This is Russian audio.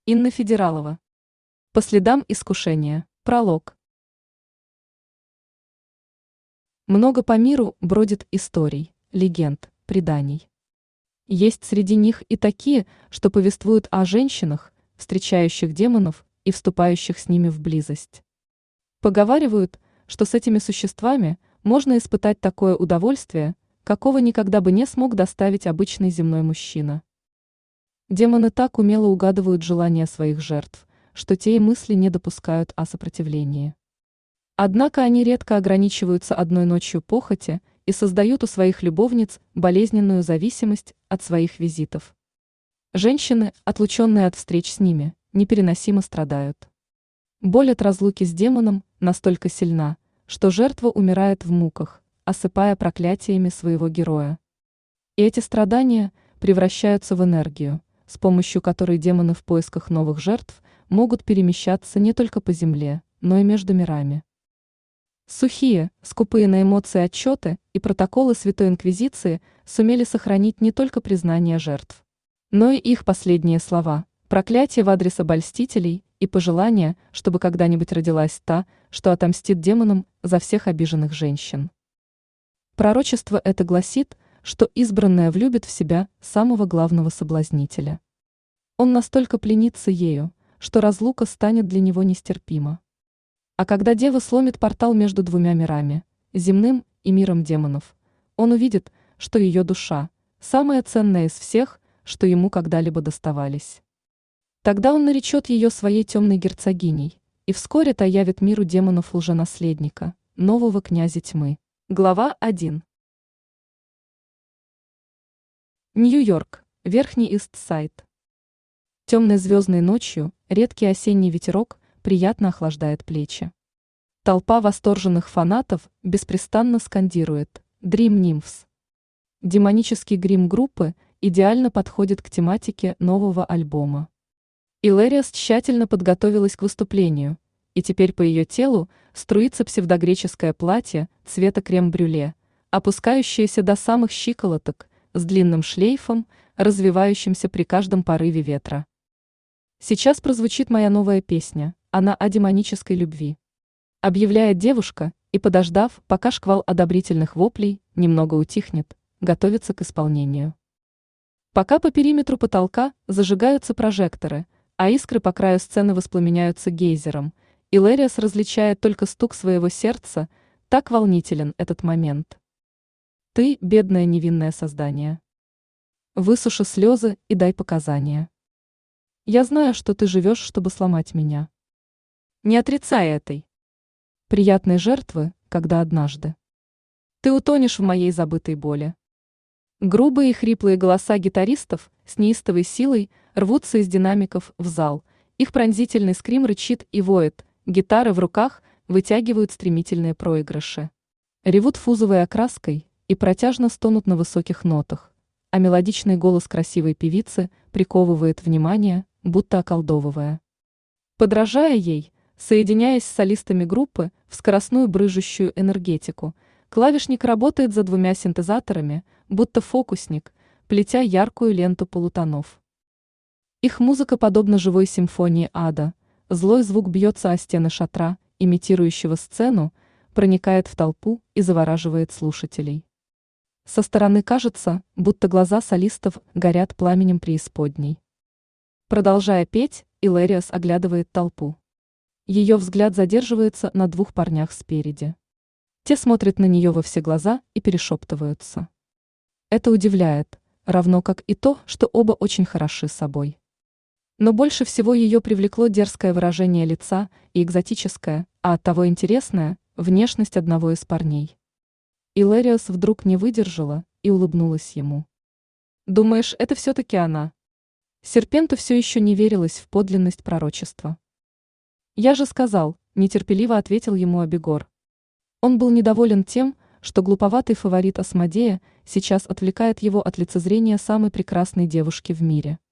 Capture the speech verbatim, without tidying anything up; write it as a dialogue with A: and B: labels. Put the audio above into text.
A: Инна Федералова. По следам искушения. Пролог. Много по миру бродит историй, легенд, преданий. Есть среди них и такие, что повествуют о женщинах, встречающих демонов и вступающих с ними в близость. Поговаривают, что с этими существами можно испытать такое удовольствие, какого никогда бы не смог доставить обычный земной мужчина. Демоны так умело угадывают желания своих жертв, что те и мысли не допускают о сопротивлении. Однако они редко ограничиваются одной ночью похоти и создают у своих любовниц болезненную зависимость от своих визитов. Женщины, отлученные от встреч с ними, непереносимо страдают. Боль от разлуки с демоном настолько сильна, что жертва умирает в муках, осыпая проклятиями своего героя. И эти страдания превращаются в энергию, с помощью которой демоны в поисках новых жертв могут перемещаться не только по земле, но и между мирами. Сухие, скупые на эмоции отчеты и протоколы Святой Инквизиции сумели сохранить не только признание жертв, но и их последние слова, проклятия в адрес обольстителей и пожелания, чтобы когда-нибудь родилась та, что отомстит демонам за всех обиженных женщин. Пророчество это гласит, что избранная влюбит в себя самого главного соблазнителя. Он настолько пленится ею, что разлука станет для него нестерпима. А когда дева сломит портал между двумя мирами, земным и миром демонов, он увидит, что ее душа – самая ценная из всех, что ему когда-либо доставались. Тогда он наречет ее своей темной герцогиней, и вскоре та явит миру демонов лженаследника, нового князя тьмы. Глава один. Нью-Йорк, Верхний Ист-Сайд. Темной звездной ночью редкий осенний ветерок приятно охлаждает плечи. Толпа восторженных фанатов беспрестанно скандирует «Dream Nymphs». Демонический грим группы идеально подходит к тематике нового альбома. Илэриас тщательно подготовилась к выступлению, и теперь по ее телу струится псевдогреческое платье цвета крем-брюле, опускающееся до самых щиколоток, с длинным шлейфом, развивающимся при каждом порыве ветра. Сейчас прозвучит моя новая песня, она о демонической любви. Объявляет девушка, и, подождав, пока шквал одобрительных воплей немного утихнет, готовится к исполнению. Пока по периметру потолка зажигаются прожекторы, а искры по краю сцены воспламеняются гейзером, Илэриас различает только стук своего сердца, так волнителен этот момент. Ты, бедное невинное создание. Высуши слезы и дай показания. Я знаю, что ты живешь, чтобы сломать меня. Не отрицай этой приятной жертвы, когда однажды ты утонешь в моей забытой боли. Грубые и хриплые голоса гитаристов с неистовой силой рвутся из динамиков в зал, их пронзительный скрим рычит и воет, гитары в руках вытягивают стремительные проигрыши. Ревут фузовой окраской и протяжно стонут на высоких нотах, а мелодичный голос красивой певицы приковывает внимание, будто околдовывая. Подражая ей, соединяясь с солистами группы в скоростную брыжущую энергетику, клавишник работает за двумя синтезаторами, будто фокусник, плетя яркую ленту полутонов. Их музыка подобна живой симфонии ада, злой звук бьется о стены шатра, имитирующего сцену, проникает в толпу и завораживает слушателей. Со стороны кажется, будто глаза солистов горят пламенем преисподней. Продолжая петь, Илэриас оглядывает толпу. Ее взгляд задерживается на двух парнях спереди. Те смотрят на нее во все глаза и перешептываются. Это удивляет, равно как и то, что оба очень хороши собой. Но больше всего ее привлекло дерзкое выражение лица и экзотическое, а оттого интересная, внешность одного из парней. Илэриас вдруг не выдержала и улыбнулась ему. «Думаешь, это все-таки она?» Серпенту все еще не верилось в подлинность пророчества. «Я же сказал», – нетерпеливо ответил ему Абегор. Он был недоволен тем, что глуповатый фаворит Асмодея сейчас отвлекает его от лицезрения самой прекрасной девушки в мире.